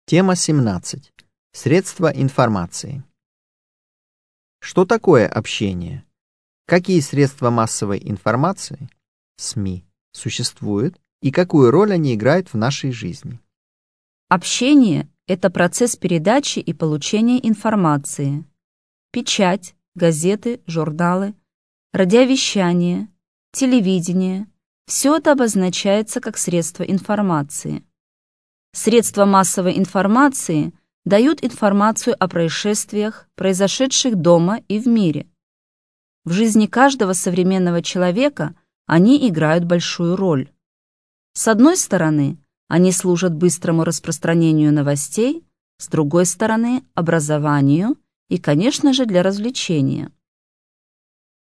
Тема 17. Средства информации. Что такое общение? Какие средства массовой информации, СМИ, существуют и какую роль они играют в нашей жизни? Общение – это процесс передачи и получения информации. Печать, газеты, журналы, радиовещание, телевидение – все это обозначается как средства информации. Средства массовой информации дают информацию о происшествиях, произошедших дома и в мире. В жизни каждого современного человека они играют большую роль. С одной стороны, они служат быстрому распространению новостей, с другой стороны – образованию и, конечно же, для развлечения.